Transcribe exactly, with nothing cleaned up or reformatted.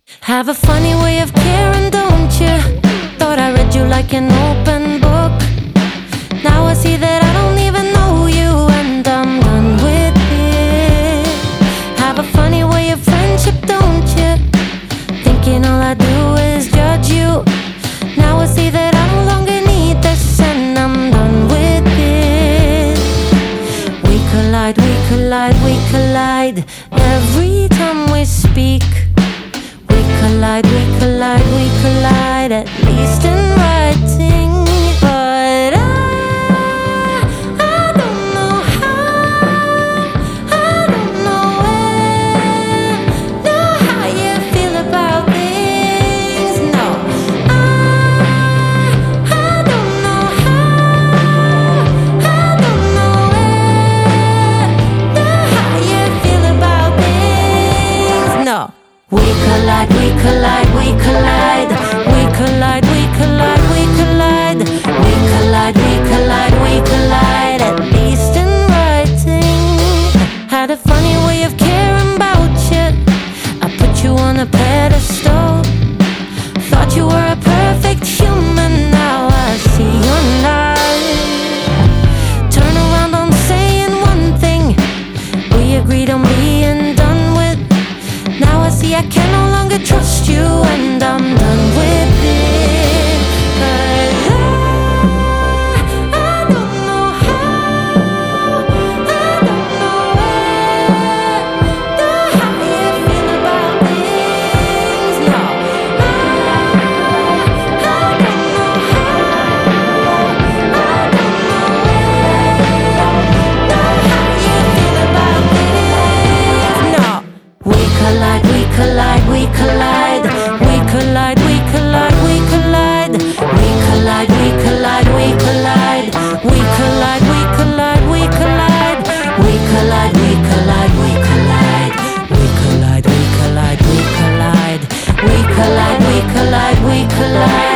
Have a funny way of caring, don't you? Thought I read you like an open book. Now I see that I don't even know you, and I'm done with it. Have a funny way of friendship, don't you? Thinking all I do is judge you. Now I see that I no longer need this, and I'm done with it. We collide, we collide, we collide every time we speak. We collide, we collide, we collide, at least in writing. But I, I don't know how, I don't know where, know how you feel about things. No, I, I don't know how, I don't know where, know how you feel about things. No. We collide, we collide, we collide. We collide, we collide, we collide. We collide, we collide, we collide, at least in writing. Had a funny way of caring about you. I put you on a pedestal. Thought you were a perfect human. Now I see you're not. Turn around on saying one thing we agreed on being done with. Now I see I can no longer trust you, and I'm done with it. 'Cause I, I don't know how, I don't know where, know how you feel about things. No, I, I don't know how, I don't know where, know how you feel about things. No. We collide, we collide, we collide. We collide, we collide, we collide. We collide, we collide, we collide. We collide, we collide, we collide. We collide, we collide, we collide. We collide, we collide, we collide. We collide, we collide, we collide.